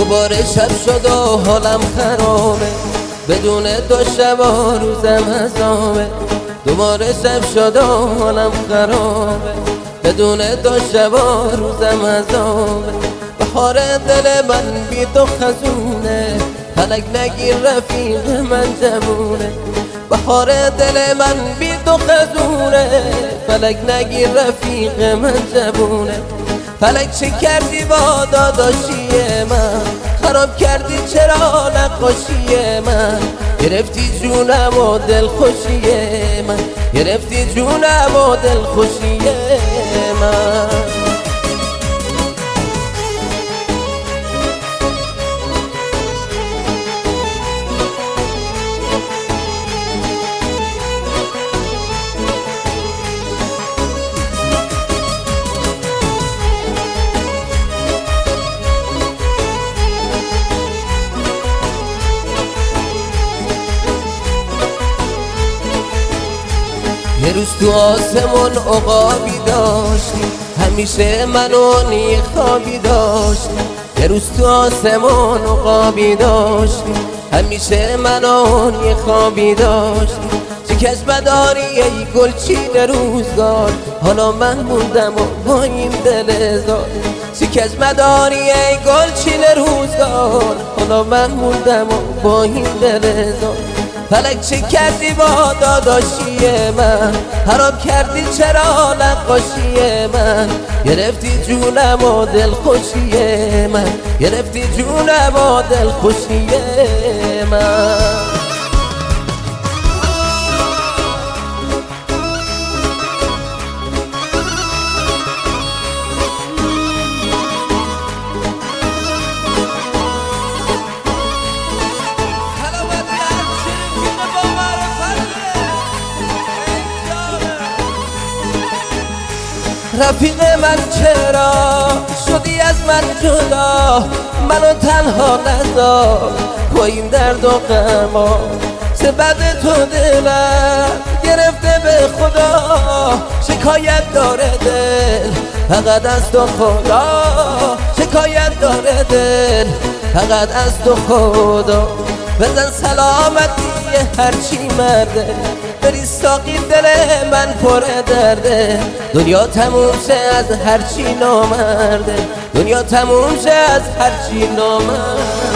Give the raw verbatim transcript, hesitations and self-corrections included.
دوباره شب شد و حالم خرابه، بدون دو شب و روزم عذابه. دوباره شب شد و حالم خرابه، بدون دو شب و روزم عذابه. بهار دل من بی تو خزونه، فلک نگیر رفیق من جوونه. بهار دل من بی تو خزونه، فلک نگیر رفیق من جوونه. فلک چه کردی با داداشی من، خراب کردی چرا نقاشی من. گرفتی جونم و دل خوشی من، گرفتی جونم و دل خوشی من. یه روز تو آسمون عقابی داشتی، همیشه منو نی خوابی داشتی. یه روز تو آسمون عقابی داشتی، همیشه منو نی خوابی داشتی. چکش بداری ای گلچین روزگار، حالا من موندم و با این دل زار. چکش مداری ای گلچین روزگار، حالا من موندم و با این دل زار. فلک چه کردی با داداشی من، خراب کردی چرا نقاشی من. گرفتی جونم و دل خوشی من، گرفتی جونم و دل خوشی من. رفیق من چرا شدی از من جدا، منو تنها نذار با این درد و غما. چه بد تو دلم گرفته به خدا، شکایت داره دل فقط از تو خدا. شکایت داره دل فقط از تو خدا. بزن سلامتی هرچی مرده، بری ساقی دل من پر درده. دنیا تموم شه از هرچی نامرده، دنیا تموم شه از هرچی نامرده.